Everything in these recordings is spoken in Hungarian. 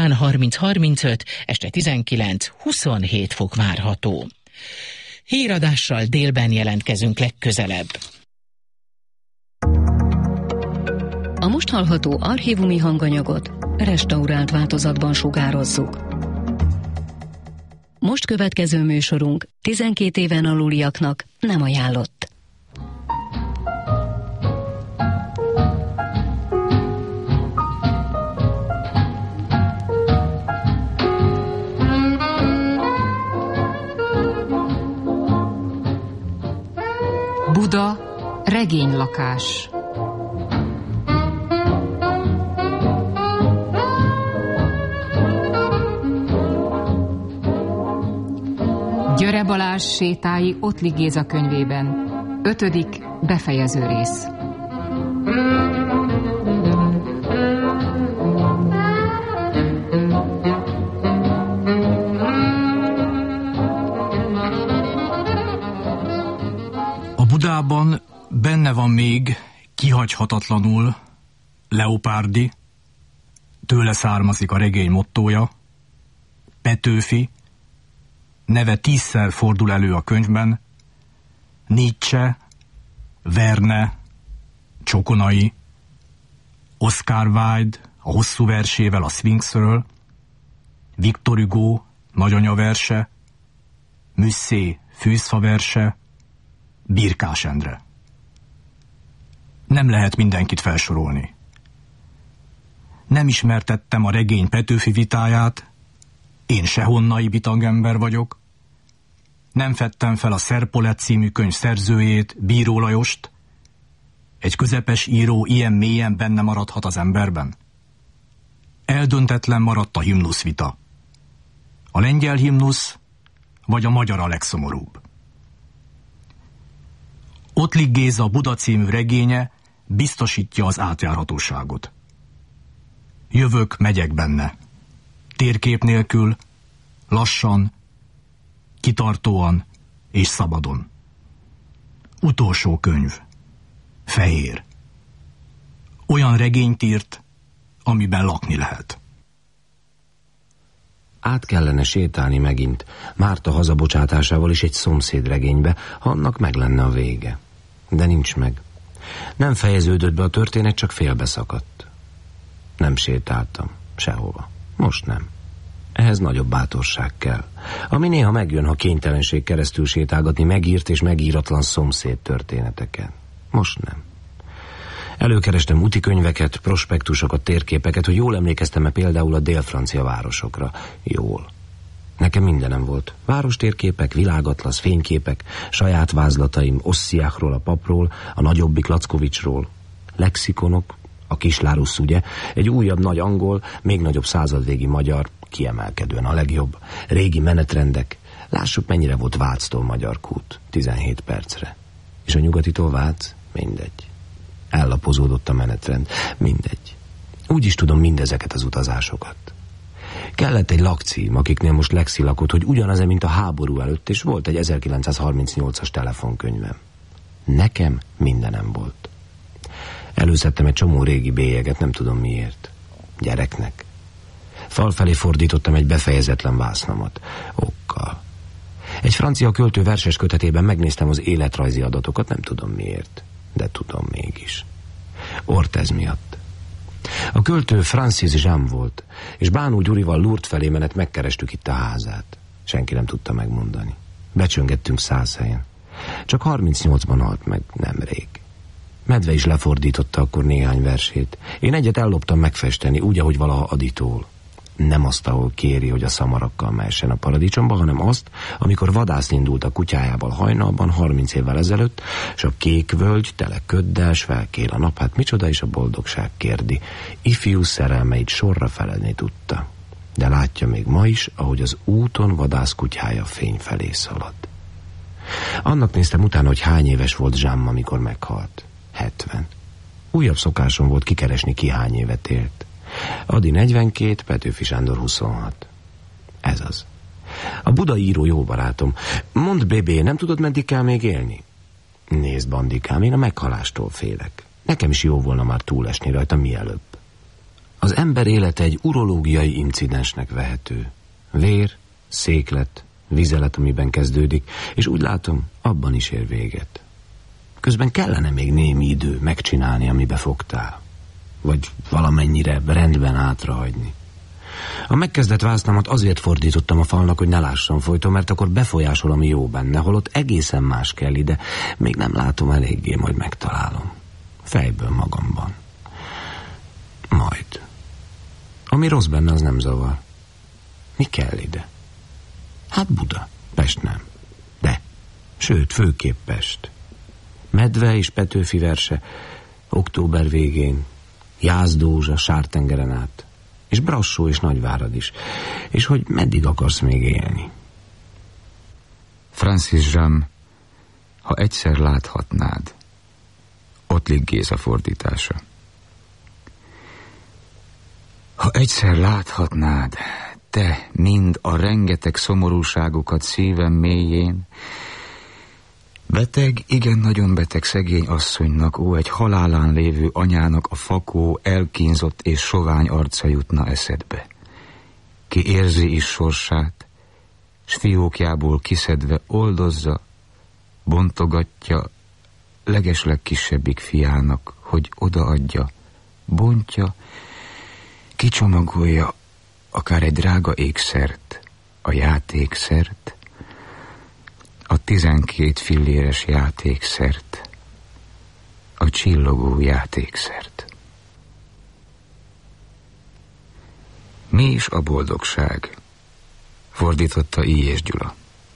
Délután 30-35, este 19-27 fok várható. Híradással délben jelentkezünk legközelebb. A most hallható archívumi hanganyagot restaurált változatban sugározzuk. Most következő műsorunk 12 éven aluliaknak nem ajánlott. Buda, regénylakás. Györe Balázs sétái Ottlik Géza könyvében. 5. befejező rész. A Budában benne van még kihagyhatatlanul Leopárdi, tőle származik a regény mottója, Petőfi, neve 10-szer fordul elő a könyvben, Nietzsche, Verne, Csokonai, Oscar Wilde a hosszú versével a Sphinxről, Victor Hugo nagyanyaverse, Musset fűszfaverse, Birkás Endre. Nem lehet mindenkit felsorolni. Nem ismertettem a regény Petőfi vitáját, én sehonnai bitangember vagyok. Nem fedtem fel a Szerpolet című könyv szerzőjét, Bíró Lajost. Egy közepes író ilyen mélyen benne maradhat az emberben? Eldöntetlen maradt a himnuszvita. A lengyel himnusz vagy a magyar a legszomorúbb? Ottlik Géza Buda című regénye biztosítja az átjárhatóságot. Jövök, megyek benne. Térkép nélkül, lassan, kitartóan és szabadon. Utolsó könyv. Fehér. Olyan regényt írt, amiben lakni lehet. Át kellene sétálni megint Márta hazabocsátásával is egy szomszéd regénybe, ha annak meg lenne a vége. De nincs meg. Nem fejeződött be a történet, csak félbeszakadt. Nem sétáltam sehova. Most nem. Ehhez nagyobb bátorság kell, ami néha megjön, ha kénytelenség keresztül sétálgatni megírt és megíratlan szomszéd történeteken. Most nem. Előkerestem útikönyveket, prospektusokat, térképeket, hogy jól emlékeztem-e például a dél-francia városokra. Jól. Nekem mindenem volt. Várostérképek, világatlasz, fényképek, saját vázlataim Ossziákról, a papról, a nagyobbik Lackovicsról, lexikonok, a Kislárusz, ugye, egy újabb nagy angol, még nagyobb századvégi magyar, kiemelkedően a legjobb, régi menetrendek. Lássuk, mennyire volt Váctól Magyar kút, 17 percre. És a nyugatitól Vác? Mindegy. Ellapozódott a menetrend, mindegy. Úgy is tudom mindezeket az utazásokat. Kellett egy lakcím, akiknél most Lexi lakott, hogy ugyanaz, mint a háború előtt, és volt egy 1938-as telefonkönyvem. Nekem mindenem volt. Előszedtem egy csomó régi bélyeget, nem tudom miért. Gyereknek. Fal felé fordítottam egy befejezetlen vásznamat. Okkal. Egy francia költő verses kötetében megnéztem az életrajzi adatokat, nem tudom miért. De tudom mégis. Ortez miatt. A költő Francis Jean volt, és Bánó Gyurival Lourdes felé menet megkerestük itt a házát. Senki nem tudta megmondani. Becsöngettünk 100 helyen. Csak 38-ban halt meg, nemrég. Medve is lefordította akkor néhány versét. Én egyet elloptam megfesteni, úgy, ahogy valaha Aditól. Nem azt, ahol kéri, hogy a szamarakkal mehessen a paradicsomba, hanem azt, amikor vadászni indult a kutyájával hajnalban 30 évvel ezelőtt, és a kék völgy tele köddel, s felkél a nap, hát micsoda is a boldogság, kérdi. Ifjú szerelmeit sorra feledni tudta. De látja még ma is, ahogy az úton vadászkutyája fény felé szalad. Annak néztem utána, hogy hány éves volt Jean, amikor meghalt. 70. Újabb szokásom volt kikeresni, ki hány évet élt. Adi 42, Petőfi Sándor 26. Ez az. A budai író jó barátom. Mondd, bébé, nem tudod, meddig kell még élni? Nézd, bandikám, én a meghalástól félek. Nekem is jó volna már túlesni rajta mielőbb. Az ember élete egy urológiai incidensnek vehető. Vér, széklet, vizelet, amiben kezdődik, és úgy látom, abban is ér véget. Közben kellene még némi idő megcsinálni, amibe fogtál. Vagy valamennyire rendben hátrahagyni. A megkezdett vásznamat azért fordítottam a falnak, hogy ne lássam folyton, mert akkor befolyásol, ami jó benne, holott egészen más kell ide. Még nem látom eléggé, majd megtalálom. Fejből magamban. Majd. Ami rossz benne, az nem zavar. Mi kell ide? Hát Buda. Pest nem. De. Sőt, főképp Pest. Medve és Petőfi verse. Október végén. Jászdózsa, Sártengeren át. És Brassó és Nagyvárad is. És hogy meddig akarsz még élni? Francis Jean, ha egyszer láthatnád. Ottlik Géza fordítása. Ha egyszer láthatnád, te mind a rengeteg szomorúságokat szívem mélyén, beteg, igen nagyon beteg szegény asszonynak, ó, egy halálán lévő anyának a fakó, elkínzott és sovány arca jutna eszedbe. Ki érzi is sorsát, s fiókjából kiszedve oldozza, bontogatja legeslegkisebbik fiának, hogy odaadja, bontja, kicsomagolja akár egy drága ékszert, a játékszert, a 12 filléres játékszert, a csillogó játékszert. Mi is a boldogság? Fordította I. Gyula.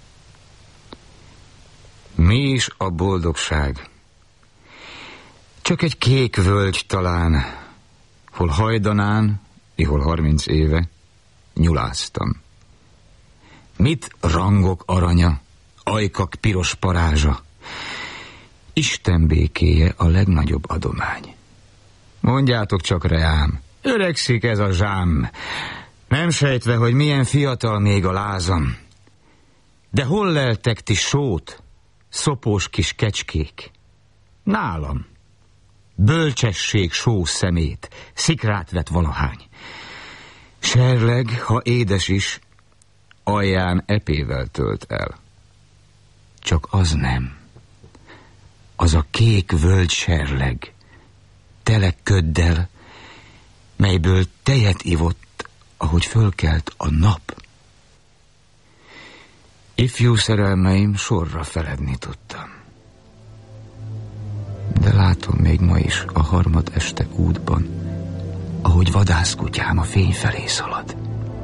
Mi is a boldogság? Csak egy kék völgy talán, hol hajdanán, ihol 30 éve nyuláztam. Mit rangok aranya, ajkak piros parázsa? Isten békéje a legnagyobb adomány. Mondjátok csak reám, öregszik ez a zsám, nem sejtve, hogy milyen fiatal még a lázam. De hol leltek ti sót, szopós kis kecskék? Nálam. Bölcsesség só szemét, szikrát vet valahány. Serleg, ha édes is, alján epével tölt el. Csak az nem. Az a kék völgy serleg, tele köddel, melyből tejet ivott, ahogy fölkelt a nap. Ifjú szerelmeim sorra feledni tudtam. De látom még ma is a harmad este útban, ahogy vadászkutyám a fény felé szalad.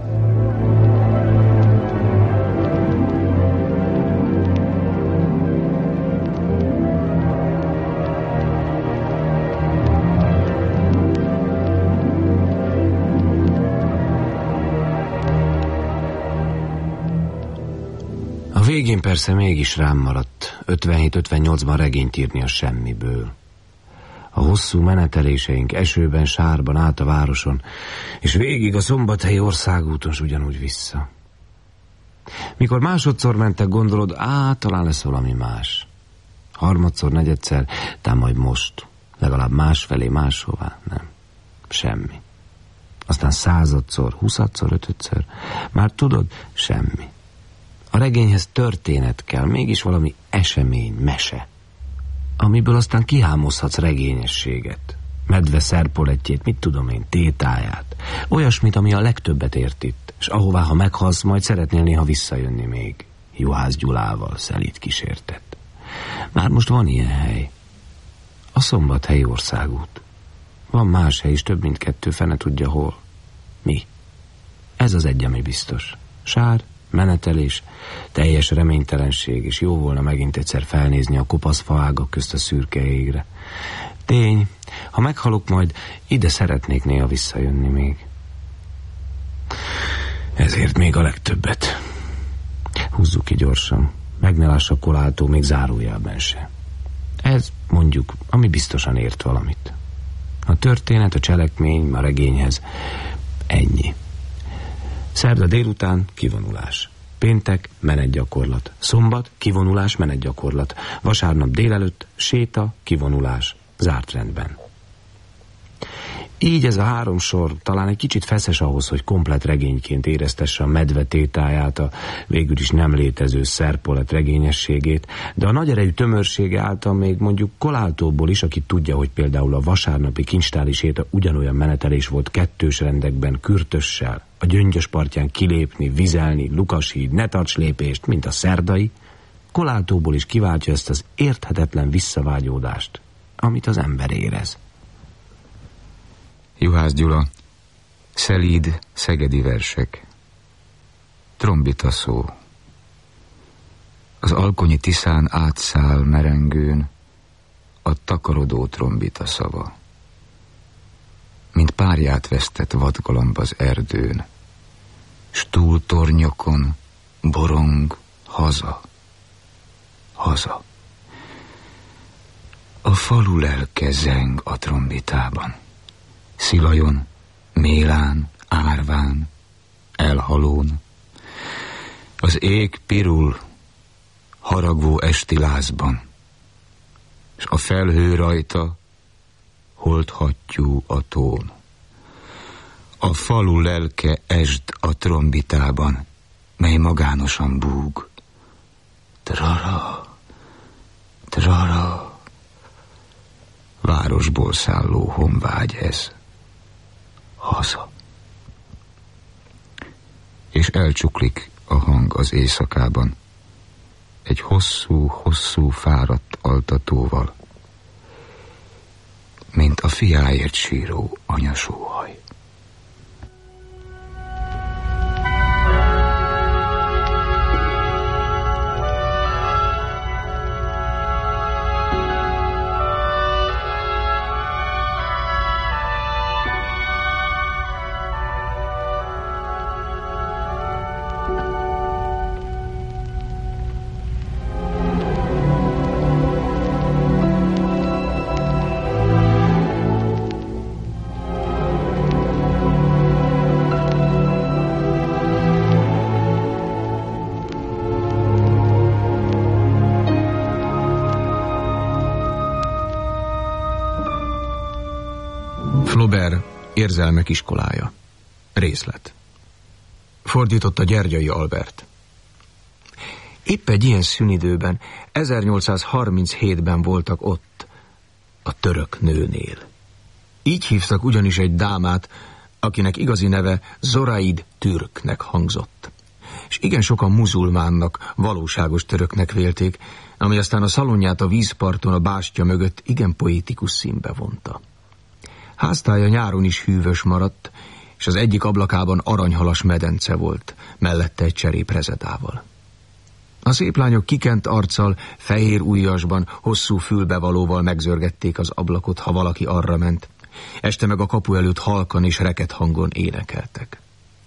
A végén persze mégis rám maradt 57-58-ban regényt írni a semmiből. A hosszú meneteléseink esőben, sárban, át a városon, és végig a Szombathelyi országúton s ugyanúgy vissza. Mikor másodszor mentek, gondolod, talán lesz valami más. Harmadszor, negyedszer, tám majd most. Legalább másfelé, máshová. Nem. Semmi. Aztán 100-szor, 20-szor, 5-ször. Már tudod, semmi. A regényhez történet kell, mégis valami esemény, mese, amiből aztán kihámozhatsz regényességet. Medve szerpolettjét, mit tudom én, tétáját. Olyasmit, ami a legtöbbet ért itt, és ahová, ha meghalsz, majd szeretnél néha visszajönni még. Juhász Gyulával szelíd kísértett. Már most van ilyen hely. A Szombathelyi országút. Van más hely is, több mint 2, fene tudja hol. Mi? Ez az egy, ami biztos. Sár, menetelés, teljes reménytelenség, és jó volna megint egyszer felnézni a kopasz faágak közt a szürke égre. Tény, ha meghalok majd, ide szeretnék néha visszajönni még. Ezért még a legtöbbet. Húzzuk ki gyorsan, meg ne lássa Kolátó még zárójelben se. Ez mondjuk, ami biztosan ért valamit. A történet, a cselekmény, a regényhez ennyi. Szerda délután kivonulás. Péntek menetgyakorlat. Szombat kivonulás, menetgyakorlat. Vasárnap délelőtt séta, kivonulás. Zárt rendben. Így ez a 3 sor talán egy kicsit feszes ahhoz, hogy komplett regényként éreztesse a medve tétáját, a végül is nem létező szerpolet regényességét, de a nagy erejű tömörsége által még mondjuk Koláltóból is, aki tudja, hogy például a vasárnapi kincstári séta ugyanolyan menetelés volt 2 rendekben Kürtössel, a Gyöngyös partján kilépni, vizelni, Lukashíd, ne tarts lépést, mint a szerdai, Koláltóból is kiváltja ezt az érthetetlen visszavágyódást, amit az ember érez. Juhász Gyula, szelíd szegedi versek. Trombita szó. Az alkonyi Tiszán átszáll merengőn a takarodó trombita szava. Mint párját vesztett vadgalamb az erdőn, s túl tornyokon borong haza, haza. A falu lelke zeng a trombitában. Szilajon, Mélán, Árván, Elhalón. Az ég pirul, haragvó esti lázban, s a felhő rajta holdhattyú a tón. A falu lelke esd a trombitában, mely magánosan búg. Trara, trara, városból szálló honvágy ez. Haza. És elcsuklik a hang az éjszakában, egy hosszú fáradt altatóval, mint a fiáért síró anyasóhaj. Flaubert Érzelmek iskolája. Részlet. Fordította Gyergyai Albert. Épp egy ilyen szünidőben, 1837-ben voltak ott, a török nőnél. Így hívtak ugyanis egy dámát, akinek igazi neve Zoraid Türknek hangzott. És igen sokan muzulmánnak, valóságos töröknek vélték, ami aztán a szalonját a vízparton a bástya mögött igen poétikus színbe vonta. Háztája nyáron is hűvös maradt, és az egyik ablakában aranyhalas medence volt, mellette egy cseréprezedával. A szép lányok kikent arccal, fehér ujjasban, hosszú fülbevalóval megzörgették az ablakot, ha valaki arra ment. Este meg a kapu előtt halkan és reket hangon énekeltek.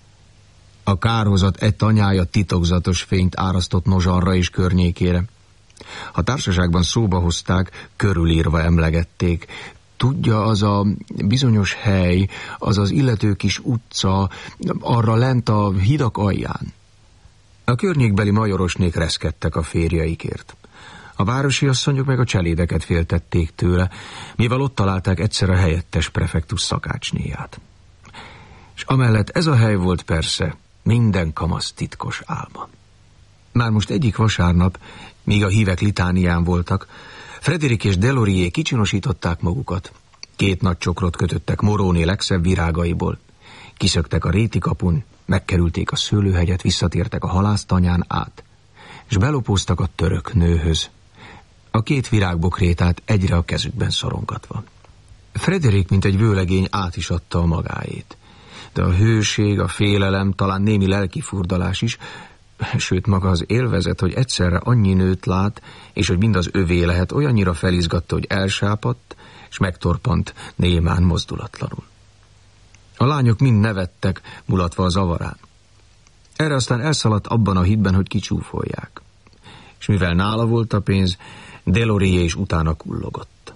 A kárhozat egy tanyája titokzatos fényt árasztott Nozsanra és környékére. Ha társaságban szóba hozták, körülírva emlegették. Tudja, az a bizonyos hely, az az illető kis utca, arra lent a hidak alján. A környékbeli majorosnék reszkedtek a férjeikért. A városi asszonyok meg a cselédeket féltették tőle, mivel ott találták egyszer a helyettes prefektus szakácsnéját. És amellett ez a hely volt persze minden kamasz titkos álma. Már most egyik vasárnap, míg a hívek litánián voltak, Frédéric és Delorier kicsinosították magukat. 2 nagy csokrot kötöttek Moróné legszebb virágaiból. Kiszöktek a réti kapun, megkerülték a szőlőhegyet, visszatértek a halásztanyán át, és belopóztak a török nőhöz, a 2 virágbokrétát egyre a kezükben szorongatva. Frédéric, mint egy vőlegény, át is adta a magáét. De a hőség, a félelem, talán némi lelkifurdalás is, sőt maga az élvezet, hogy egyszerre annyi nőt lát, és hogy mind az övé lehet, olyannyira felizgatta, hogy elsápadt, és megtorpant némán mozdulatlanul. A lányok mind nevettek, mulatva a zavarán. Erre aztán elszaladt abban a hitben, hogy kicsúfolják. És mivel nála volt a pénz, Delorier is utána kullogott.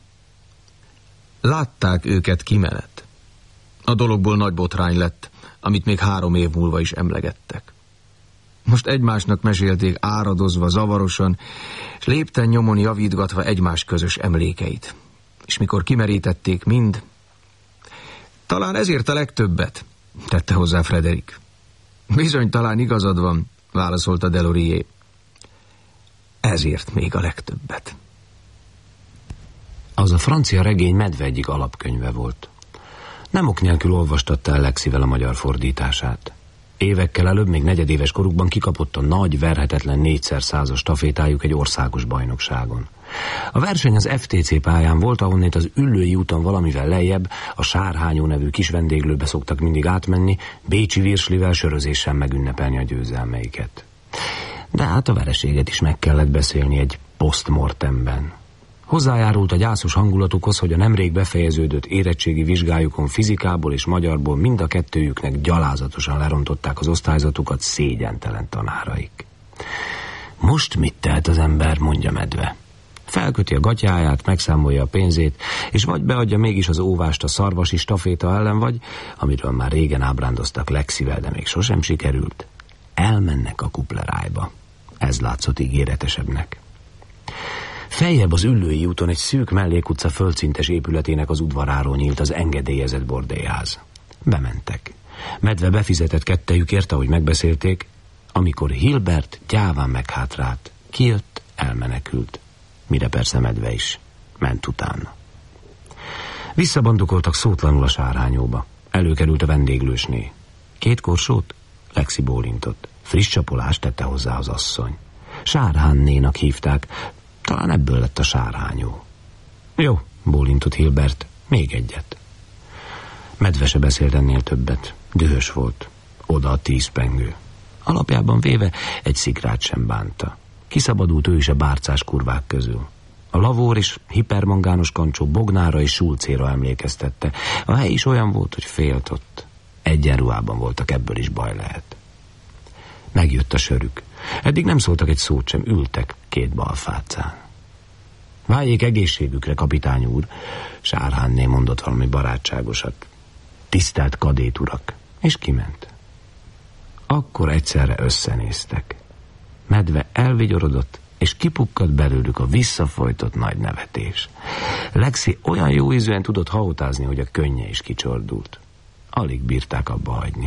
Látták őket kimenet. A dologból nagy botrány lett, amit még 3 év múlva is emlegettek. Most egymásnak mesélték áradozva, zavarosan, és lépten nyomon javítgatva egymás közös emlékeit. És mikor kimerítették mind, Talán ezért a legtöbbet, tette hozzá Frederick. Bizony, talán igazad van, válaszolta Delorier. Ezért még a legtöbbet. Az a francia regény Medve egyik alapkönyve volt. Nem ok nélkül olvastatta el Lexivel a magyar fordítását. Évekkel előbb, még negyedéves korukban kikapott a nagy, verhetetlen 4x100-as stafétájuk egy országos bajnokságon. A verseny az FTC pályán volt, ahonnét az Üllői úton valamivel lejjebb, a Sárhányó nevű kis vendéglőbe szoktak mindig átmenni, bécsi virslivel, sörözéssel megünnepelni a győzelmeiket. De hát a vereséget is meg kellett beszélni egy postmortemben. Hozzájárult a gyászos hangulatukhoz, hogy a nemrég befejeződött érettségi vizsgájukon fizikából és magyarból mind a kettőjüknek gyalázatosan lerontották az osztályzatukat szégyentelen tanáraik. Most mit tehet az ember, mondja Medve. Felköti a gatyáját, megszámolja a pénzét, és vagy beadja mégis az óvást a szarvasi staféta ellen, vagy, amiről már régen ábrándoztak Lexivel, de még sosem sikerült, elmennek a kuplerájba. Ez látszott ígéretesebbnek. Feljebb az Üllői úton egy szűk mellékutca földszintes épületének az udvaráról nyílt az engedélyezett bordélyház. Bementek. Medve befizetett kettejükért, ahogy megbeszélték, amikor Hilbert gyáván meghátrált. Kijött, elmenekült. Mire persze Medve is. Ment utána. Visszabandukoltak szótlanul a Sárhányóba. Előkerült a vendéglősné. 2 korsót? Lexi bólintott. Friss csapolást tette hozzá az asszony. Sárhánnénak hívták. Talán ebből lett a Sárhányó. Jó, bólintott Hilbert. Még egyet. Medve se beszélt ennél többet. Dühös volt. Oda a 10 pengő. Alapjában véve egy szikrát sem bánta. Kiszabadult ő is a bárcás kurvák közül. A lavór és hipermangános kancsó Bognára és Sulcéra emlékeztette. A hely is olyan volt, hogy félt ott. Egyenruhában voltak, ebből is baj lehet. Megjött a sörük. Eddig nem szóltak egy szót sem, ültek 2 balfácán. Váljék egészségükre, kapitány úr, Sárhánné mondott valami barátságosat. Tisztelt kadét urak, és kiment. Akkor egyszerre összenéztek. Medve elvigyorodott, és kipukkadt belőlük a visszafolytott nagy nevetés. Lexi olyan jó ízűen tudott hahotázni, hogy a könnye is kicsordult. Alig bírták abba hagyni.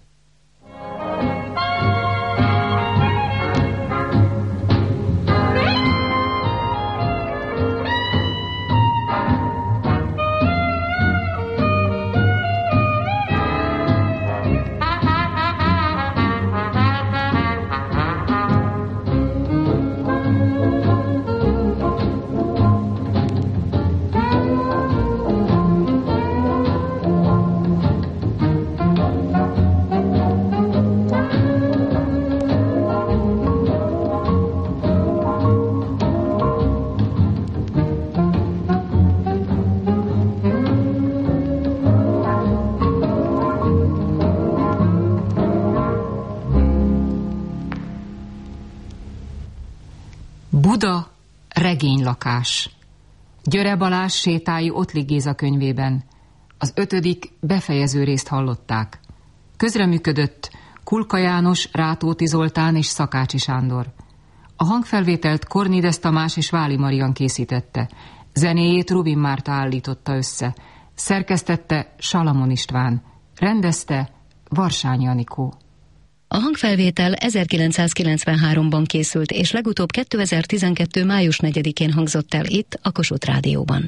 Buda, regénylakás. Györe Balázs sétái Ottlik Géza könyvében. Az 5. befejező részt hallották. Közreműködött Kulka János, Rátóti Zoltán és Szakácsi Sándor. A hangfelvételt Kornides Tamás és Váli Marian készítette. Zenéjét Rubin Márta állította össze. Szerkesztette Salamon István. Rendezte Varsányi Anikó. A hangfelvétel 1993-ban készült, és legutóbb 2012. május 4-én hangzott el itt, a Kossuth Rádióban.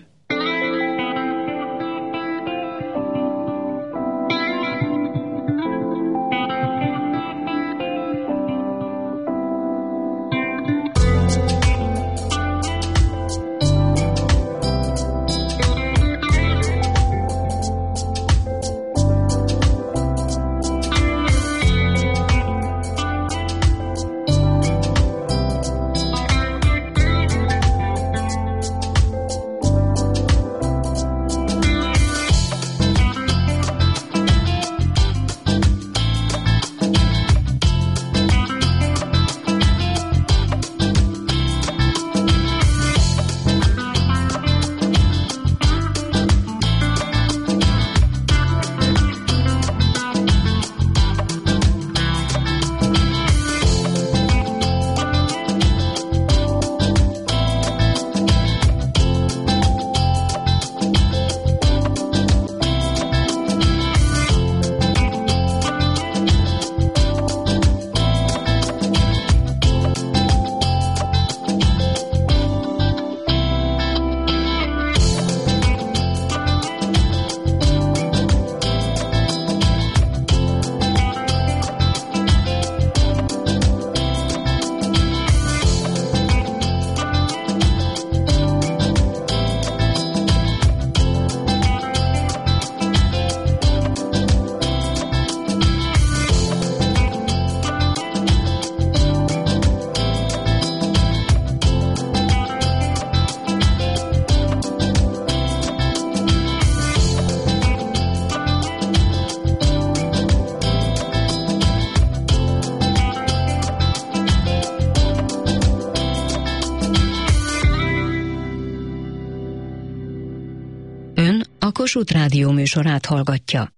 Kossuth Rádió műsorát hallgatja.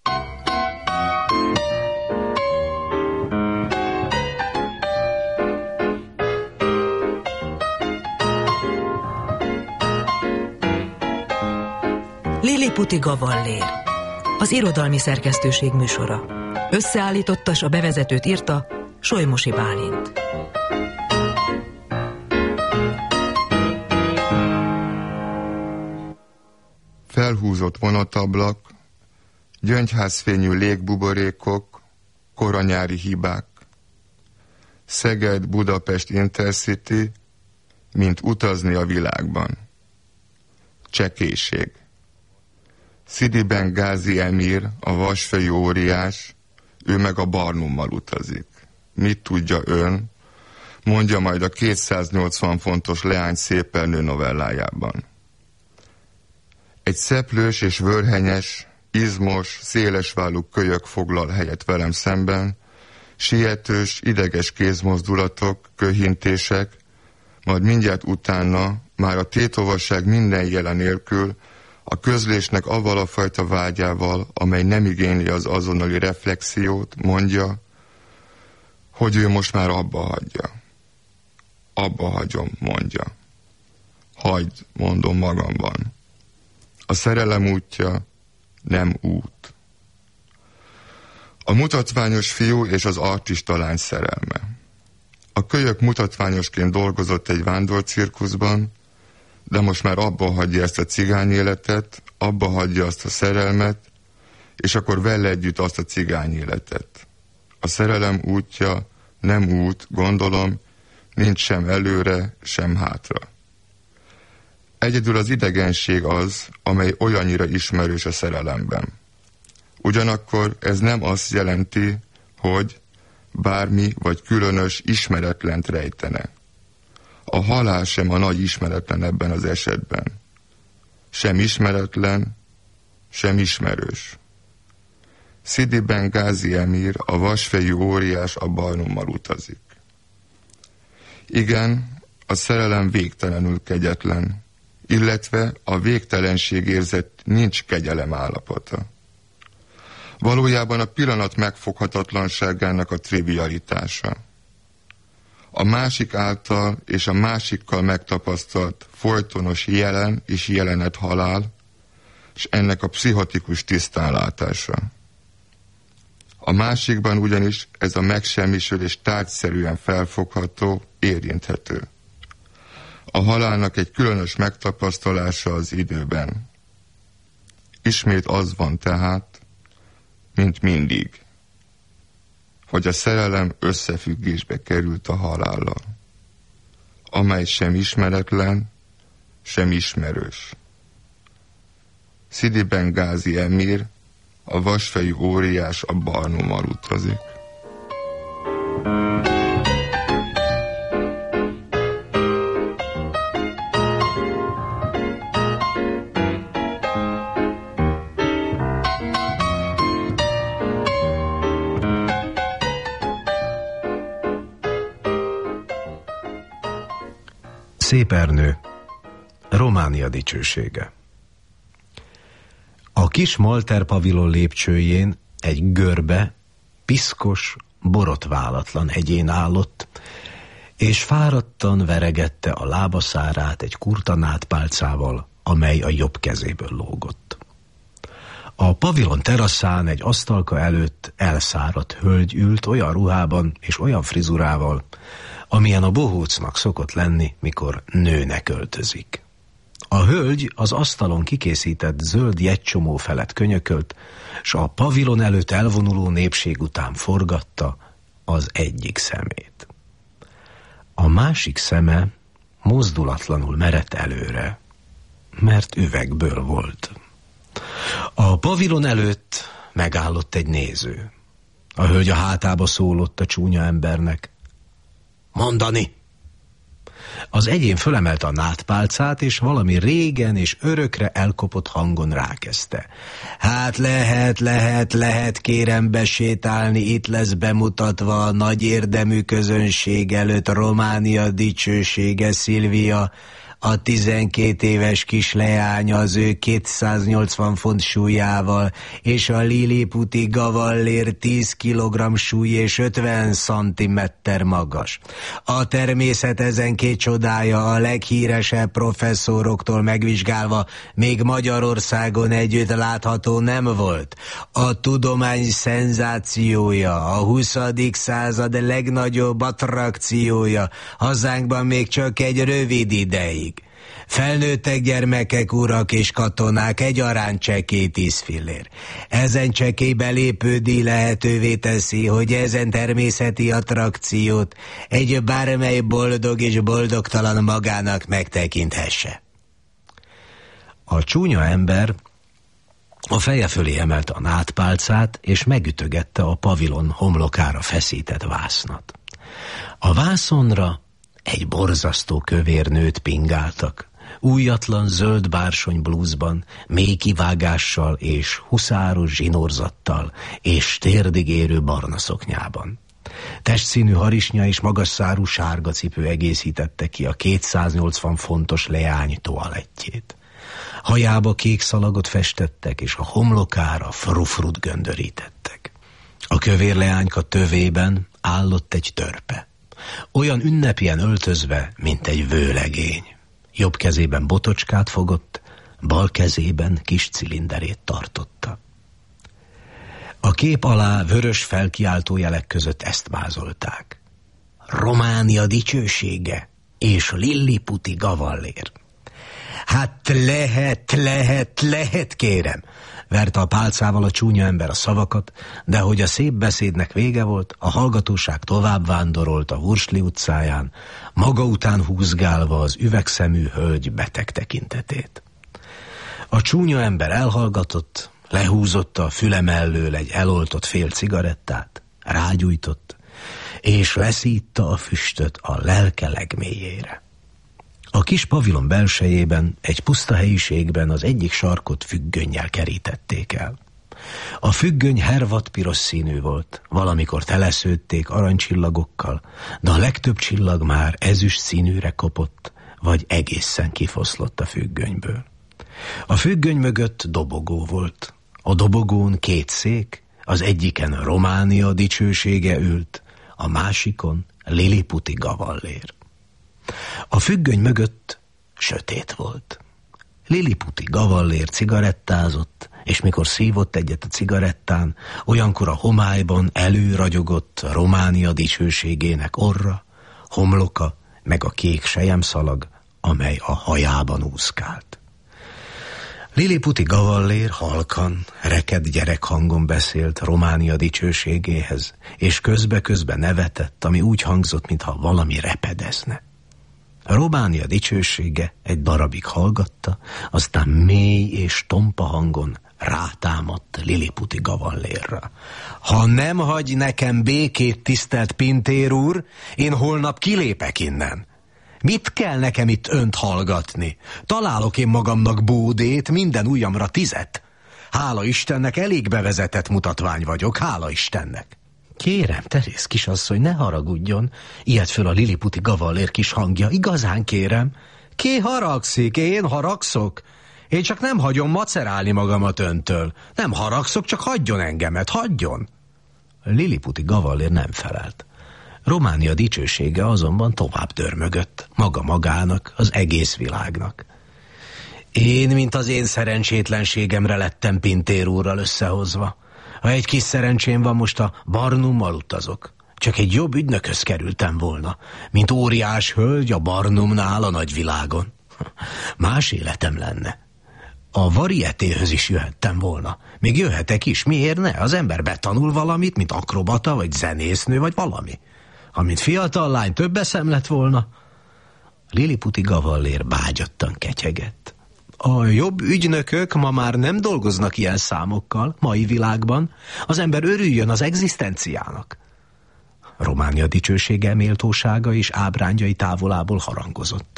Liliputi Gavallér, az irodalmi szerkesztőség műsora. Összeállította s a bevezetőt írta Solymosi Bálint. Felhúzott vonatablak, gyöngyházfényű légbuborékok, koranyári hibák. Szeged-Budapest Intercity, mint utazni a világban. Csekélység. Sidi Ben Gázi emír, a vasfejű óriás, ő meg a Barnummal utazik. Mit tudja ön? Mondja majd a 280 fontos leány szépernő novellájában. Egy szeplős és vörhenyes, izmos, szélesvállú kölyök foglal helyet velem szemben, sietős, ideges kézmozdulatok, köhintések, majd mindjárt utána, már a tétovasság minden jele nélkül, a közlésnek avval a fajta vágyával, amely nem igényli az azonnali reflexiót, mondja, hogy ő most már abba hagyja. Abba hagyom, mondja. Hagyd, mondom magamban. A szerelem útja nem út. A mutatványos fiú és az artista lány szerelme. A kölyök mutatványosként dolgozott egy vándorcirkuszban, de most már abba hagyja ezt a cigány életet, abba hagyja azt a szerelmet, és akkor vele együtt azt a cigány életet. A szerelem útja nem út, gondolom, nincs sem előre, sem hátra. Egyedül az idegenség az, amely olyannyira ismerős a szerelemben. Ugyanakkor ez nem azt jelenti, hogy bármi vagy különös ismeretlent rejtene. A halál sem a nagy ismeretlen ebben az esetben. Sem ismeretlen, sem ismerős. Sidi Ben Gázi emír, a vasfejű óriás a Barnummal utazik. Igen, a szerelem végtelenül kegyetlen, illetve a végtelenség érzet nincs kegyelem állapota. Valójában a pillanat megfoghatatlanságának a trivialitása. A másik által és a másikkal megtapasztalt folytonos jelen és jelenet halál, és ennek a pszichotikus tisztánlátása. A másikban ugyanis ez a megsemmisülés tárgyszerűen felfogható, érinthető. A halálnak egy különös megtapasztalása az időben. Ismét az van tehát, mint mindig, hogy a szerelem összefüggésbe került a halállal, amely sem ismeretlen, sem ismerős. Sidi Ben Gázi emír, a vasfejű óriás a Barnummal utazik. Szépernő, Románia dicsősége. A kis Malter pavilon lépcsőjén egy görbe, piszkos, borotválatlan egyén állott, és fáradtan veregette a lábaszárát egy kurtanátpálcával, amely a jobb kezéből lógott. A pavilon teraszán egy asztalka előtt elszáradt hölgy ült olyan ruhában és olyan frizurával, amilyen a bohócnak szokott lenni, mikor nőnek öltözik. A hölgy az asztalon kikészített zöld jegycsomó felett könyökölt, s a pavilon előtt elvonuló népség után forgatta az egyik szemét. A másik szeme mozdulatlanul merett előre, mert üvegből volt. A pavilon előtt megállott egy néző. A hölgy a hátába szólott a csúnya embernek. Mondani! Az egyén fölemelte a nátpálcát, és valami régen és örökre elkopott hangon rákezdte. Hát lehet, kérem besétálni, itt lesz bemutatva a nagy érdemű közönség előtt Románia dicsősége, Szilvia, A 12 éves kis leány az ő 280 font súlyával, és a liliputi gavallér 10 kilogramm súly és 50 centiméter magas. A természet ezen két csodája a leghíresebb professzoroktól megvizsgálva még Magyarországon együtt látható nem volt. A tudomány szenzációja, a 20. század legnagyobb attrakciója, hazánkban még csak egy rövid ideig. Felnőttek, gyermekek, urak és katonák egyaránt csekély 10 fillér. Ezen csekély belépődíj lehetővé teszi, hogy ezen természeti attrakciót egy bármely boldog és boldogtalan magának megtekinthesse. A csúnya ember a feje fölé emelte a nádpálcát, és megütögette a pavilon homlokára feszített vásznat. A vászonra egy borzasztó kövér nőt pingáltak, újatlan zöld bársony blúzban, mély kivágással és huszáros zsinórzattal, és térdig érő barna szoknyában. Testszínű harisnya és magas szárú sárga cipő egészítette ki a 280 fontos leány toalettjét. Hajába kék szalagot festettek, és a homlokára frufrut göndörítettek. A kövér leányka tövében állott egy törpe, olyan ünnepien öltözve, mint egy vőlegény. Jobb kezében botocskát fogott, bal kezében kis cilinderét tartotta. A kép alá vörös felkiáltójelek között ezt vázolták: Románia dicsősége és lilliputi gavallér. Hát lehet, kérem, verte a pálcával a csúnya ember a szavakat, de hogy a szép beszédnek vége volt, a hallgatóság tovább vándorolt a Wursli utcáján, maga után húzgálva az üvegszemű hölgy beteg tekintetét. A csúnya ember elhallgatott, lehúzotta a füle mellől egy eloltott fél cigarettát, rágyújtott, és leszítta a füstöt a lelke legmélyére. A kis pavilon belsejében, egy puszta helyiségben az egyik sarkot függönnyel kerítették el. A függöny hervadt-piros színű volt, valamikor teleszőtték aranycsillagokkal, de a legtöbb csillag már ezüst színűre kopott, vagy egészen kifoszlott a függönyből. A függöny mögött dobogó volt. A dobogón 2 szék, az egyiken Románia dicsősége ült, a másikon liliputi gavallér. A függöny mögött sötét volt. Liliputi gavallér cigarettázott, és mikor szívott egyet a cigarettán, olyankor a homályban előragyogott Románia dicsőségének orra, homloka, meg a kék selyemszalag, amely a hajában úszkált. Liliputi gavallér halkan, reked gyerekhangon beszélt Románia dicsőségéhez, és közbe-közbe nevetett, ami úgy hangzott, mintha valami repedezne. Románia dicsősége egy darabig hallgatta, aztán mély és tompa hangon rátámadt Liliputi gavallérra. Ha nem hagy nekem békét, tisztelt Pintér úr, én holnap kilépek innen. Mit kell nekem itt önt hallgatni? Találok én magamnak bódét, minden ujjamra 10. Hála Istennek, elég bevezetett mutatvány vagyok, hála Istennek. Kérem, Terész kisasszony, ne haragudjon, ilyet föl a Liliputi gavallér kis hangja, igazán kérem. Ki haragszik? Én haragszok? Én csak nem hagyom macerálni magamat öntől. Nem haragszok, csak hagyjon engemet, hagyjon. Liliputi gavallér nem felelt. Románia dicsősége azonban tovább dörmögött, maga magának, az egész világnak. Én, mint az én szerencsétlenségemre lettem Pintér úrral összehozva. Ha egy kis szerencsém van, most a Barnummal utazok. Csak egy jobb ügynökhöz kerültem volna, mint óriás hölgy a Barnumnál a nagyvilágon. Más életem lenne. A Varietéhöz is jöhettem volna. Még jöhetek is, miért ne? Az ember betanul valamit, mint akrobata, vagy zenésznő, vagy valami. Ha mint fiatal lány több eszem lett volna. Liliputi gavallér bágyattan ketyegett. A jobb ügynökök ma már nem dolgoznak ilyen számokkal, mai világban. Az ember örüljön az egzisztenciának. Románia dicsősége, méltósága és ábrányai távolából harangozott.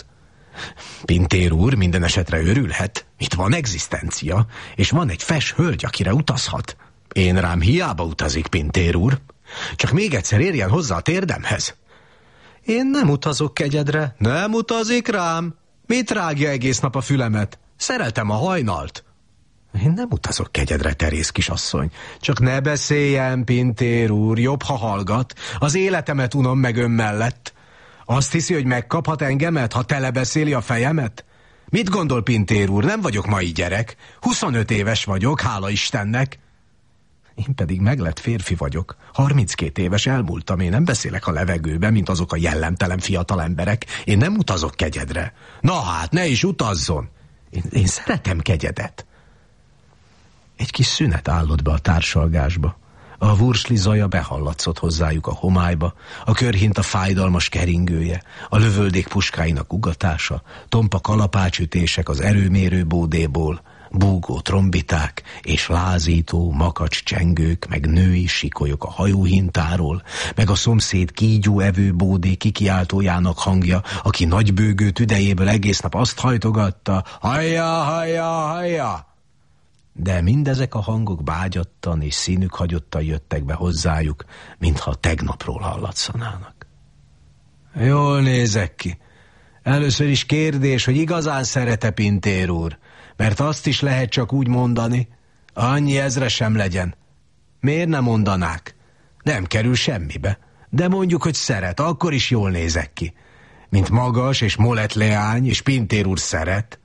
Pintér úr minden esetre örülhet. Itt van egzisztencia, és van egy fes hölgy, akire utazhat. Én rám hiába utazik, Pintér úr. Csak még egyszer érjen hozzá a térdemhez. Én nem utazok kegyedre. Nem utazik rám? Mit rágja egész nap a fülemet? Szeretem a hajnalt. Én nem utazok kegyedre, Terész kisasszony. Csak ne beszéljen, Pintér úr, jobb, ha hallgat. Az életemet unom meg ön mellett. Azt hiszi, hogy megkaphat engemet, ha telebeszéli a fejemet? Mit gondol, Pintér úr, nem vagyok mai gyerek. 25 éves vagyok, hála Istennek. Én pedig meglett férfi vagyok. 32 éves elmúltam, én nem beszélek a levegőbe, mint azok a jellemtelen fiatal emberek. Én nem utazok kegyedre. Na hát, ne is utazzon. Én szeretem kegyedet. Egy kis szünet állott be a társalgásba. A vursli zaja behallatszott hozzájuk a homályba, a körhinta fájdalmas keringője, a lövöldék puskáinak ugatása, tompa kalapácsütések az erőmérő bódéból, búgó trombiták és lázító makacs csengők, meg női sikolyok a hajóhintáról, meg a szomszéd kígyóevő bódé kikiáltójának hangja, aki nagybőgő tüdejéből egész nap azt hajtogatta, hajja, hajja, hajja! De mindezek a hangok bágyattan és színük hagyottan jöttek be hozzájuk, mintha tegnapról hallatszanának. Jól nézek ki. Először is kérdés, hogy igazán szeret-e Pintér úr, mert azt is lehet csak úgy mondani, annyi ezre sem legyen. Miért nem mondanák? Nem kerül semmibe, de mondjuk, hogy szeret, akkor is jól nézek ki. Mint magas és molett leány, és Pintér úr szeret.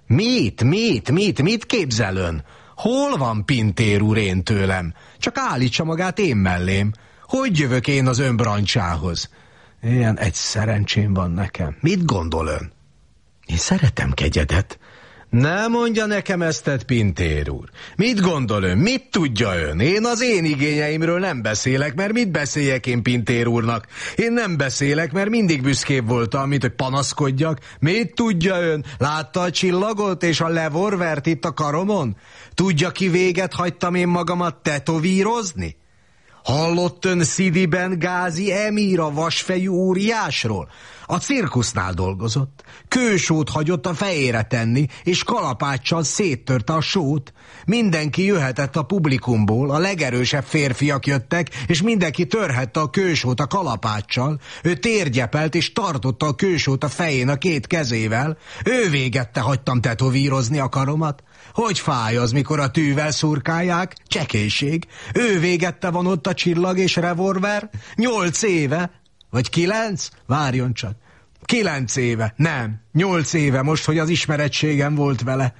Mit képzel ön? Hol van Pintér úr én tőlem? Csak állítsa magát én mellém. Hogy jövök én az ön brancsához? Ilyen egy szerencsém van nekem. Mit gondol ön? Én szeretem kegyedet. Ne mondja nekem ezt, Pintér úr. Mit gondol ön? Mit tudja ön? Én az én igényeimről nem beszélek, mert mit beszéljek én Pintér úrnak? Én nem beszélek, mert mindig büszkébb voltam, mint hogy panaszkodjak. Mit tudja ön? Látta a csillagot és a levorvert itt a karomon? Tudja, ki véget hagytam én magamat tetovírozni? Hallott ön Sidi Bengázi emír a vasfejű óriásról? A cirkusznál dolgozott. Kősót hagyott a fejére tenni, és kalapáccsal széttörte a sót. Mindenki jöhetett a publikumból, a legerősebb férfiak jöttek, és mindenki törhette a kősót a kalapáccsal. Ő térgyepelt, és tartotta a kősót a fején a két kezével. Ő végette hagytam tetovírozni a karomat. Hogy fáj az, mikor a tűvel szurkálják? Csekélység. Ő végette van ott a csillag és revolver? 8 éve? Vagy 9? Várjon csak. 9 éve. Nem. 8 éve most, hogy az ismerettségem volt vele.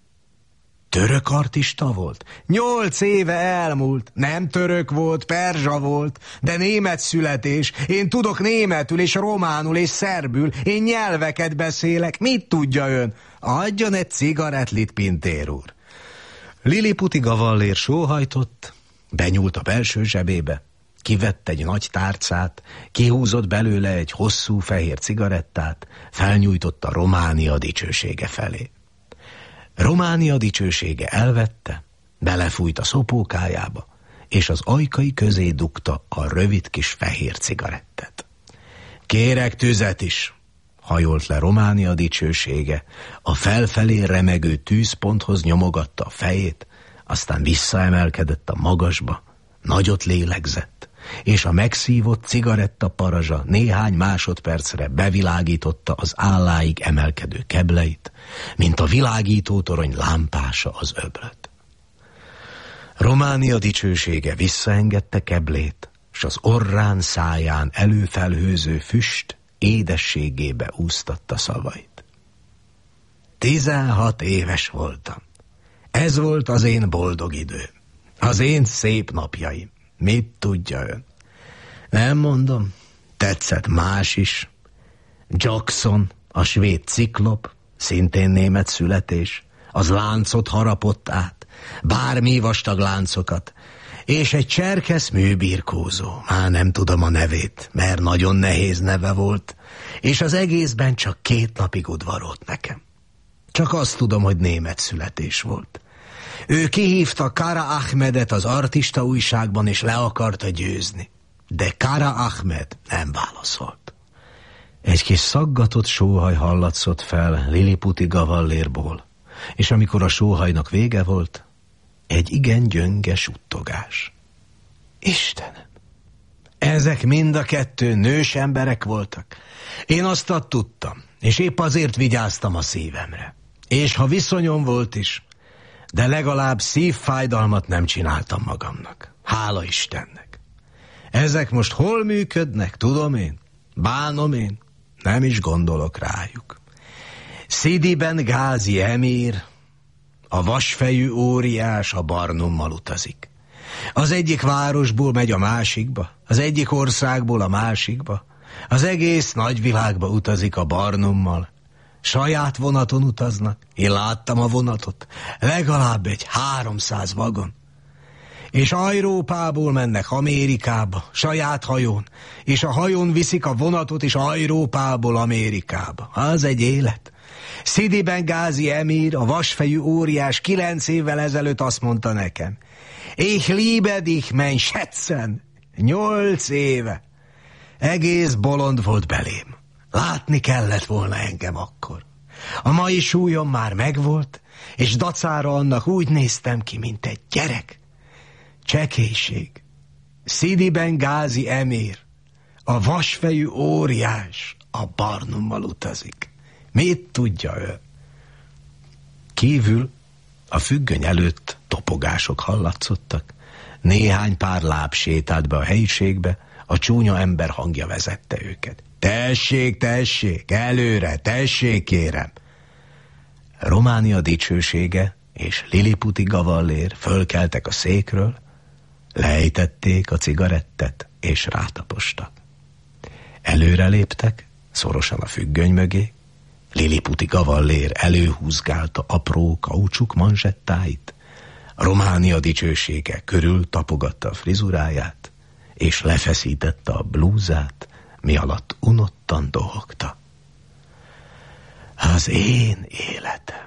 Török artista volt? 8 éve elmúlt. Nem török volt, perzsa volt, de német születés. Én tudok németül és románul és szerbül. Én nyelveket beszélek. Mit tudja ön? Adjon egy cigarettlit, Pintér úr. Liliputi Gavallér sóhajtott, benyúlt a belső zsebébe, kivett egy nagy tárcát, kihúzott belőle egy hosszú fehér cigarettát, felnyújtotta Románia dicsősége felé. Románia dicsősége elvette, belefújt a szopókájába, és az ajkai közé dugta a rövid kis fehér cigarettet. Kérek tüzet is, hajolt le Románia dicsősége, a felfelé remegő tűzponthoz nyomogatta a fejét, aztán visszaemelkedett a magasba, nagyot lélegzett, és a megszívott cigaretta parazsa néhány másodpercre bevilágította az álláig emelkedő kebleit, mint a világítótorony lámpása az öblöt. Románia dicsősége visszaengedte keblét, s az orrán száján előfelhőző füst édességébe úsztatta szavait. 16 éves voltam. Ez volt az én boldog időm. Az én szép napjaim. Mit tudja ön? Nem mondom, tetszett más is. Jackson, a svéd ciklop, szintén német születés, az láncot harapott át, bármi vastag láncokat, és egy cserkesz műbirkózó, már nem tudom a nevét, mert nagyon nehéz neve volt, és az egészben csak 2 napig udvarolt nekem. Csak azt tudom, hogy német születés volt. Ő kihívta Kara Ahmedet az artista újságban, és le akarta győzni. De Kara Ahmed nem válaszolt. Egy kis szaggatott sóhaj hallatszott fel Liliputi Gavallérból, és amikor a sóhajnak vége volt, egy igen gyönge suttogás. Istenem! Ezek mind a 2 nős emberek voltak. Én azt tudtam. és épp azért vigyáztam a szívemre. És ha viszonyom volt is, de legalább szívfájdalmat nem csináltam magamnak. Hála Istennek. Ezek most hol működnek, tudom én? Bánom én? Nem is gondolok rájuk. Sidi Ben Gázi emír, a vasfejű óriás a Barnummal utazik. Az egyik városból megy a másikba, az egyik országból a másikba, az egész nagyvilágba utazik a Barnummal. Saját vonaton utaznak, én láttam a vonatot, legalább egy 300 vagon. És Európából mennek Amerikába, saját hajón, és a hajón viszik a vonatot is Európából Amerikába. Az egy élet. Sidi Ben Gázi emír, a vasfejű óriás 9 évvel ezelőtt azt mondta nekem: Ich liebe dich, mein Schätzen. 8 éve. Egész bolond volt belém. Látni kellett volna engem akkor. A mai súlyom már megvolt, és dacára annak úgy néztem ki, mint egy gyerek. Csekélység. Sidi Ben Gázi emír, a vasfejű óriás a Barnummal utazik. Mit tudja ő? Kívül a függöny előtt topogások hallatszottak. Néhány pár láb sétált be a helyiségbe, a csúnya ember hangja vezette őket. Tessék, tessék, előre, tessék, kérem! Románia dicsősége és Liliputi gavallér fölkeltek a székről, lejtették a cigarettet és rátapostak. Előre léptek, szorosan a függöny mögé, Liliputi gavallér előhúzgálta apró kaucsuk manzsettáit, Románia dicsősége körül tapogatta a frizuráját, és lefeszítette a blúzát, mi alatt unottan dohogta. Az én életem.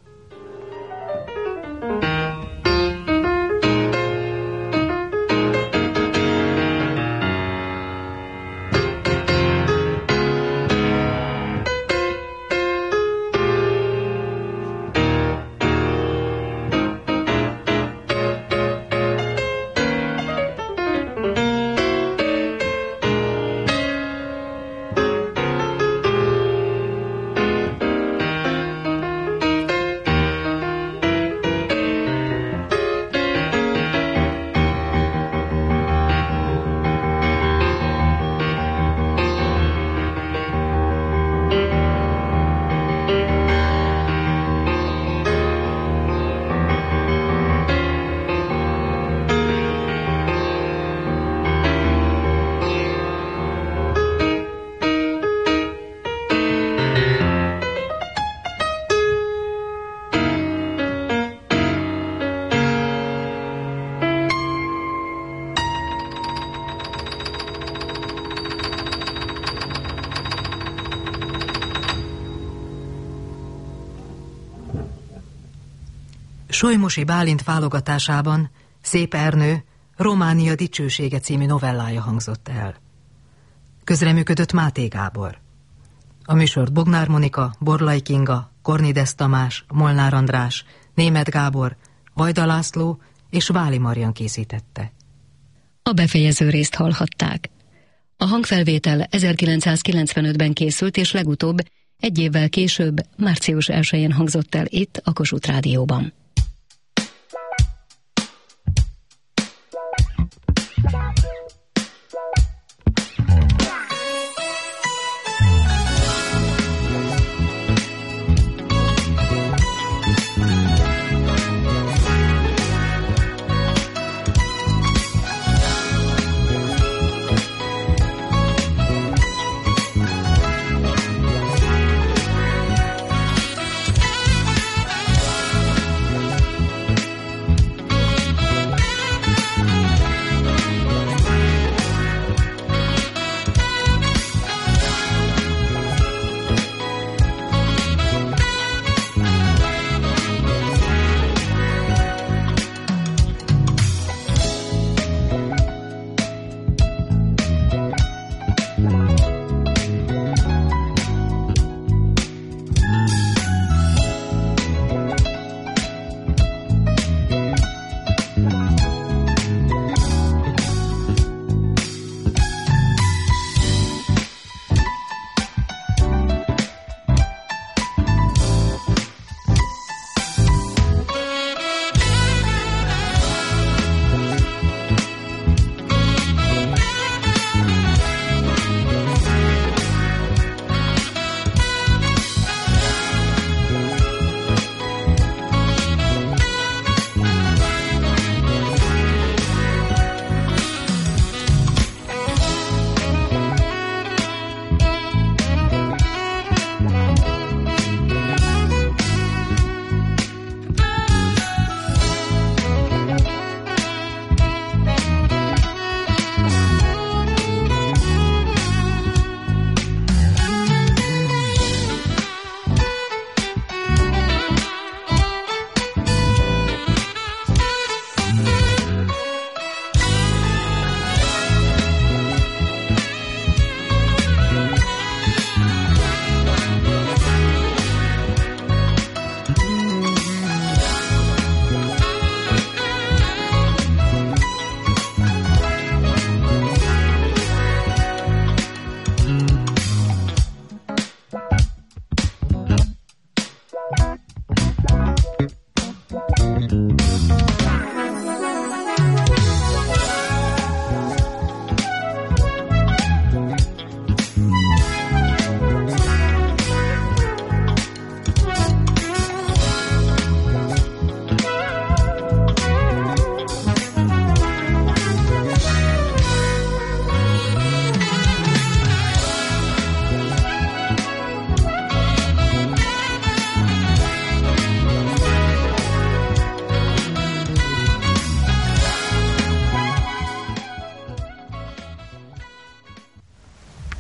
Solymosi Bálint válogatásában Szép Ernő Románia dicsősége című novellája hangzott el. Közreműködött Máté Gábor. A műsort Bognár Monika, Borlai Kinga, Kornides Tamás, Molnár András, Németh Gábor, Vajda László és Váli Marian készítette. A befejező részt hallhatták. A hangfelvétel 1995-ben készült, és legutóbb egy évvel később, március 1-én hangzott el itt a Kossuth Rádióban.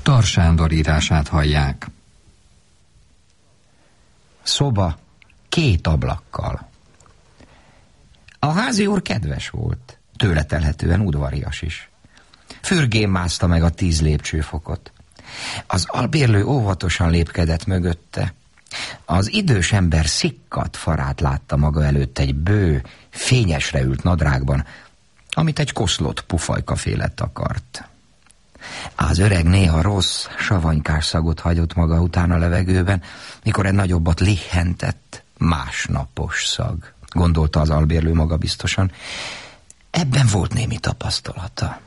Tar Sándor írását hallják. Szoba 2 ablakkal. A házi úr kedves volt, tőle telhetően udvarias is. Fürgén mászta meg a 10 lépcsőfokot. Az albérlő óvatosan lépkedett mögötte. Az idős ember szikkadt farát látta maga előtt egy bő, fényesre ült nadrágban, amit egy koszlott pufajkaféle takart. Az öreg néha rossz, savanykás szagot hagyott maga után a levegőben, mikor egy nagyobbat lihentett, másnapos szag, gondolta az albérlő magabiztosan. Ebben volt némi tapasztalata.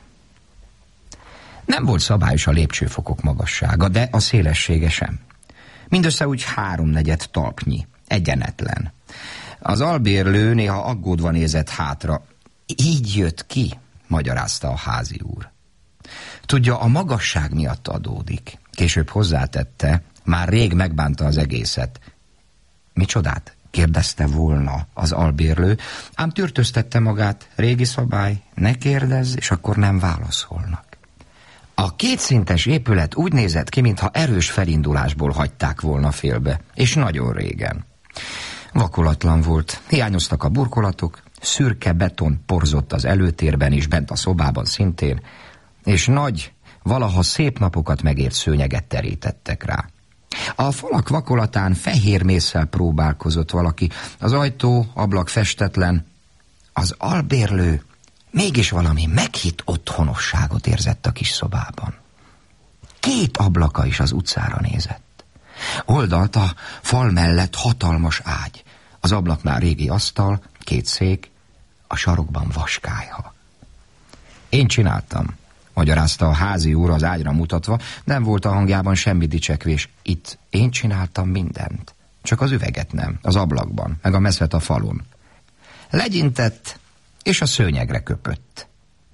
Nem volt szabályos a lépcsőfokok magassága, de a szélessége sem. Mindössze úgy 3/4 talpnyi, egyenetlen. Az albérlő néha aggódva nézett hátra. Így jött ki, magyarázta a házi úr. Tudja, a magasság miatt adódik. Később hozzátette, már rég megbánta az egészet. Micsodát? Kérdezte volna az albérlő, ám tűrtöztette magát. Régi szabály, ne kérdezz, és akkor nem válaszolnak. A 2 szintes épület úgy nézett ki, mintha erős felindulásból hagyták volna félbe, és nagyon régen. Vakolatlan volt, hiányoztak a burkolatok, szürke beton porzott az előtérben is, bent a szobában szintén, és nagy, valaha szép napokat megért szőnyeget terítettek rá. A falak vakolatán fehér mésszel próbálkozott valaki, az ajtó, ablak festetlen. Az albérlő mégis valami meghitt otthonosságot érzett a kis szobában. 2 ablaka is az utcára nézett. Oldalt a fal mellett hatalmas ágy, az ablaknál régi asztal, 2 szék, a sarokban vaskályha. Én csináltam, magyarázta a házi úr az ágyra mutatva, nem volt a hangjában semmi dicsekvés. Itt én csináltam mindent, csak az üveget nem, az ablakban, meg a meszet a falon. Legyintett, és a szőnyegre köpött.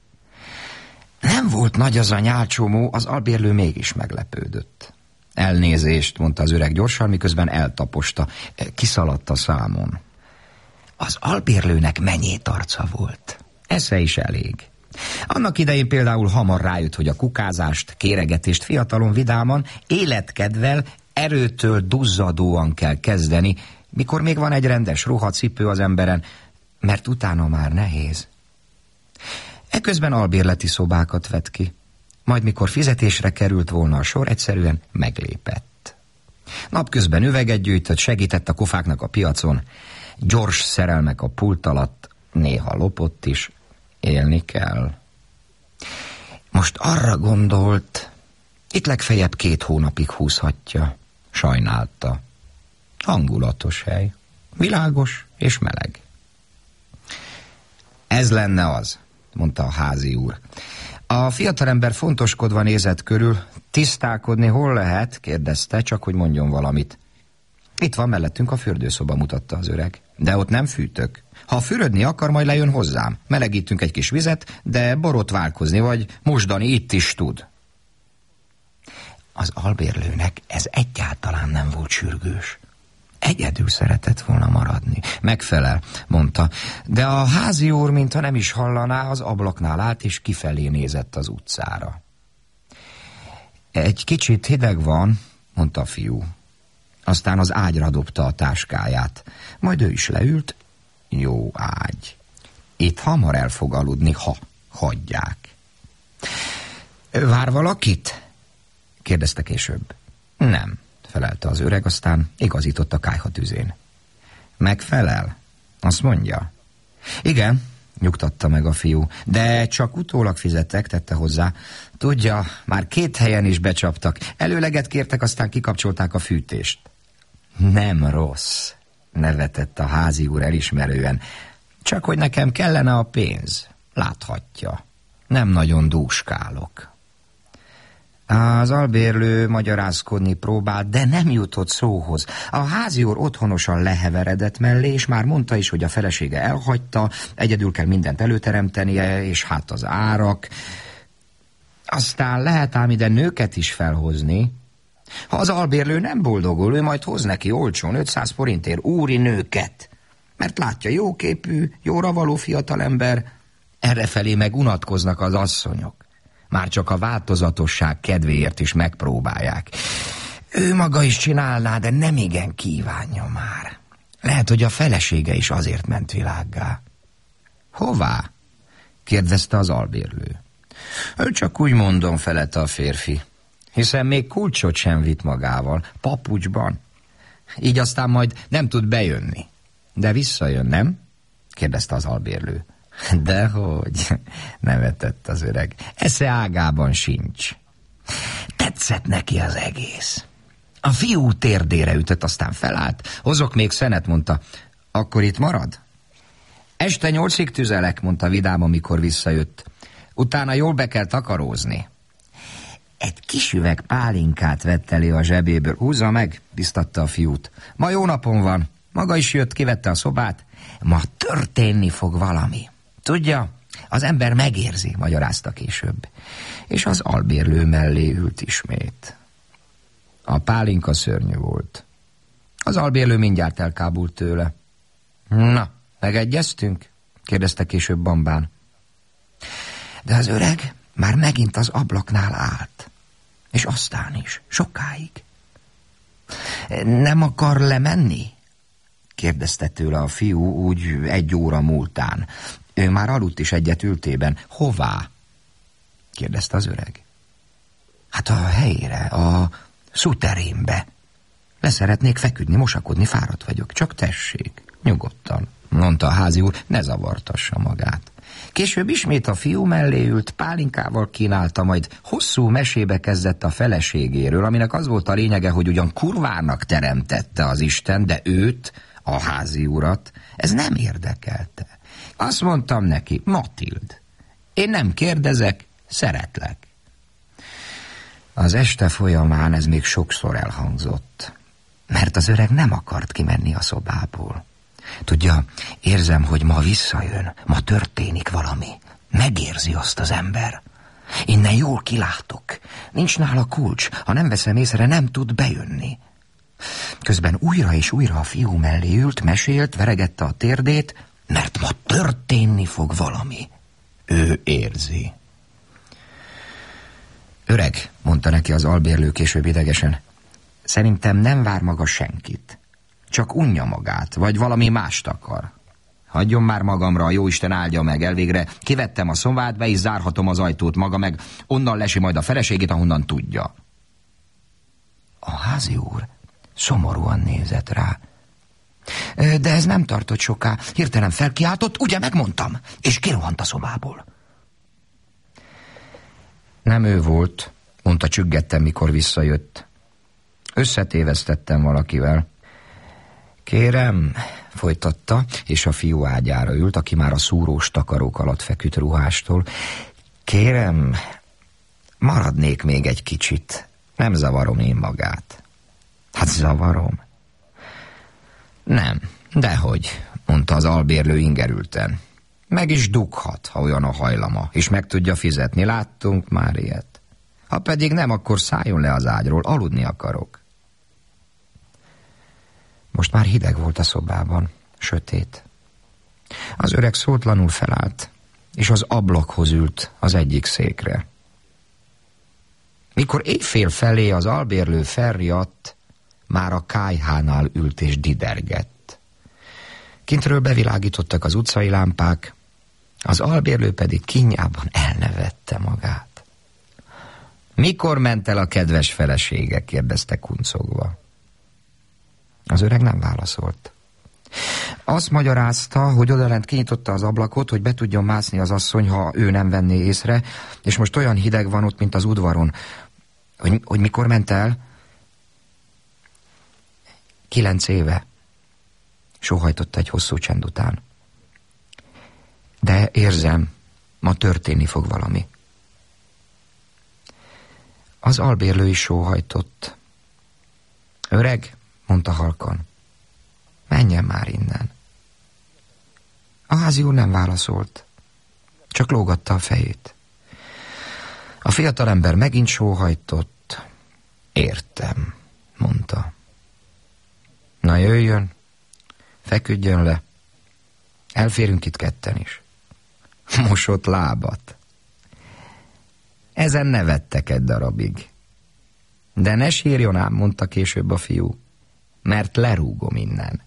Nem volt nagy az a nyálcsomó, az albérlő mégis meglepődött. Elnézést, mondta az öreg gyorsan, miközben eltaposta, kiszaladt a számon. Az albérlőnek menyét arca volt. Esze is elég. Annak idején például hamar rájött, hogy a kukázást, kéregetést fiatalon vidáman, életkedvel, erőtől duzzadóan kell kezdeni, mikor még van egy rendes ruhacipő az emberen, mert utána már nehéz. Eközben albérleti szobákat vett ki, majd mikor fizetésre került volna a sor, egyszerűen meglépett. Napközben üveget gyűjtött, segített a kofáknak a piacon, gyors szerelmek a pult alatt, néha lopott is, élni kell. Most arra gondolt, itt legfeljebb 2 hónapig húzhatja. Sajnálta. Hangulatos hely, világos és meleg. Ez lenne az, mondta a házi úr. A fiatalember fontoskodva nézett körül. Tisztálkodni hol lehet? Kérdezte, csak hogy mondjon valamit. Itt van mellettünk a fürdőszoba, mutatta az öreg. De ott nem fűtök. Ha fürödni akar, majd lejön hozzám. Melegítünk egy kis vizet, de borotválkozni vagy mosdani itt is tud. Az albérlőnek ez egyáltalán nem volt sürgős. Egyedül szeretett volna maradni. Megfelel, mondta, de a házi úr, mintha nem is hallaná, az ablaknál állt és kifelé nézett az utcára. Egy kicsit hideg van, mondta a fiú. Aztán az ágyra dobta a táskáját. Majd ő is leült. Jó ágy. Itt hamar el fog aludni, ha hagyják. Vár valakit? Kérdezte később. Nem, felelte az öreg, aztán igazított a kályhatűzén. Megfelel? Azt mondja. Igen, nyugtatta meg a fiú, de csak utólag fizettek, tette hozzá. Tudja, már 2 helyen is becsaptak. Előleget kértek, aztán kikapcsolták a fűtést. Nem rossz, nevetett a házi úr elismerően. Csak hogy nekem kellene a pénz. Láthatja. Nem nagyon dúskálok. Az albérlő magyarázkodni próbált, de nem jutott szóhoz. A házi úr otthonosan leheveredett mellé, és már mondta is, hogy a felesége elhagyta, egyedül kell mindent előteremtenie, és hát az árak. Aztán lehet ám ide nőket is felhozni. Ha az albérlő nem boldogul, ő majd hoz neki olcsón 500 forintért úri nőket. Mert látja, jóképű, jóra való fiatalember, errefelé meg unatkoznak az asszonyok. Már csak a változatosság kedvéért is megpróbálják. Ő maga is csinálná, de nem igen kívánja már. Lehet, hogy a felesége is azért ment világgá. Hová? kérdezte az albérlő. Csak úgy mondom, felette a férfi. Hiszen még kulcsot sem vitt magával, papucsban. Így aztán majd nem tud bejönni. De visszajön, nem? kérdezte az albérlő. Dehogy, nevetett az öreg. Esze ágában sincs. Tetszett neki az egész. A fiú térdére ütött, aztán felállt. Hozok még szenet, mondta. Akkor itt marad? Este 8-ig tüzelek, mondta vidám, amikor visszajött. Utána jól be kell takarózni. Egy kis üveg pálinkát vett elő a zsebéből. Húzza meg, biztatta a fiút. Ma jó napon van. Maga is jött, kivette a szobát. Ma történni fog valami. Tudja, az ember megérzi, magyarázta később. És az albérlő mellé ült ismét. A pálinka szörnyű volt. Az albérlő mindjárt elkábult tőle. Na, megegyeztünk? kérdezte később Bambán. De az öreg már megint az ablaknál állt. És aztán is, sokáig. Nem akar lemenni? kérdezte tőle a fiú úgy 1 óra múltán. Ő már aludt is egyet ültében. Hová? kérdezte az öreg. Hát a helyére, a szuterénbe. Leszeretnék feküdni, mosakodni, fáradt vagyok. Csak tessék, nyugodtan, mondta a házi úr, ne zavartassa magát. Később ismét a fiú mellé ült, pálinkával kínálta, majd hosszú mesébe kezdett a feleségéről, aminek az volt a lényege, hogy ugyan kurvának teremtette az Isten, de őt, a házi urat, ez nem érdekelte. Azt mondtam neki, Matild, én nem kérdezek, szeretlek. Az este folyamán ez még sokszor elhangzott, mert az öreg nem akart kimenni a szobából. Tudja, érzem, hogy ma visszajön, ma történik valami. Megérzi azt az ember. Innen jól kilátok. Nincs nála kulcs, ha nem veszem észre, nem tud bejönni. Közben újra és újra a fiú mellé ült, mesélt, veregette a térdét, mert ma történni fog valami. Ő érzi. Öreg, mondta neki az albérlő később idegesen, szerintem nem vár maga senkit. Csak unja magát, vagy valami mást akar. Hagyjon már magamra, a jóisten áldja meg, elvégre kivettem a szobát, be is zárhatom az ajtót, maga meg onnan lesi majd a feleségét, ahonnan tudja. A házi úr szomorúan nézett rá. De ez nem tartott soká, hirtelen felkiáltott, ugye megmondtam, és kirohant a szobából. Nem ő volt, mondta csüggettem, mikor visszajött. Összetévesztettem valakivel. Kérem, folytatta, és a fiú ágyára ült, aki már a szúrós takarók alatt feküdt ruhástól. Kérem, maradnék még egy kicsit, nem zavarom én magát. Hát zavarom? Nem, dehogy, mondta az albérlő ingerülten. Meg is dughat, ha olyan a hajlama, és meg tudja fizetni, láttunk már ilyet. Ha pedig nem, akkor szálljon le az ágyról, aludni akarok. Most már hideg volt a szobában, sötét. Az öreg szótlanul felállt, és az ablakhoz ült az egyik székre. Mikor éjfél felé az albérlő felriadt, már a kályhánál ült és didergett. Kintről bevilágítottak az utcai lámpák, az albérlő pedig kínjában elnevette magát. Mikor ment el a kedves felesége? kérdezte kuncogva. Az öreg nem válaszolt. Azt magyarázta, hogy odalent kinyitotta az ablakot, hogy be tudjon mászni az asszony, ha ő nem venné észre, és most olyan hideg van ott, mint az udvaron. Hogy mikor ment el? 9 éve. Sóhajtotta egy hosszú csend után. De érzem, ma történni fog valami. Az albérlő is sóhajtott. Öreg, mondta halkan, menjen már innen. A házi úr nem válaszolt, csak lógatta a fejét. A fiatalember megint sóhajtott. Értem, mondta. Na jöjjön, feküdjön le. Elférünk itt ketten is. Mosott lábat. Ezen nevettek egy darabig. De ne sírjon ám, mondta később a fiú, mert lerúgom innen.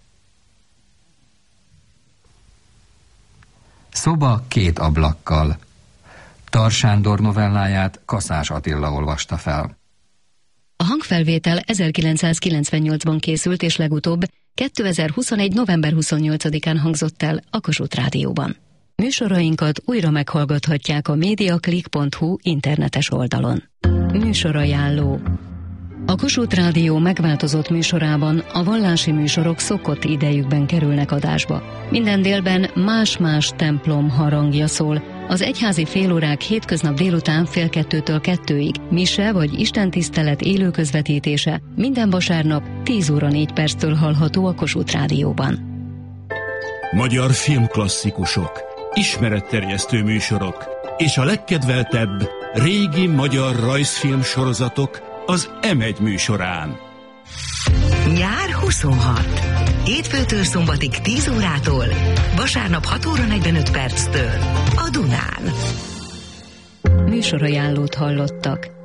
Szoba 2 ablakkal. Tar Sándor novelláját Kaszás Attila olvasta fel. A hangfelvétel 1998-ban készült, és legutóbb 2021. november 28-án hangzott el a Kossuth Rádióban. Műsorainkat újra meghallgathatják a mediaclick.hu internetes oldalon. Műsorajánló. A Kossuth Rádió megváltozott műsorában a vallási műsorok szokott idejükben kerülnek adásba. Minden délben más-más templom harangja szól. Az egyházi félórák hétköznap délután 1:30-től 2-ig, mise vagy istentisztelet élő közvetítése minden vasárnap 10 óra 4 perctől hallható a Kossuth Rádióban. Magyar filmklasszikusok, ismeretterjesztő műsorok és a legkedveltebb régi magyar rajzfilm sorozatok az M1 műsorán. Nyár 26. Hétfőtől szombatig 10 órától, vasárnap 6 óra 45 perctől a Dunán. Műsorajánlót hallottak.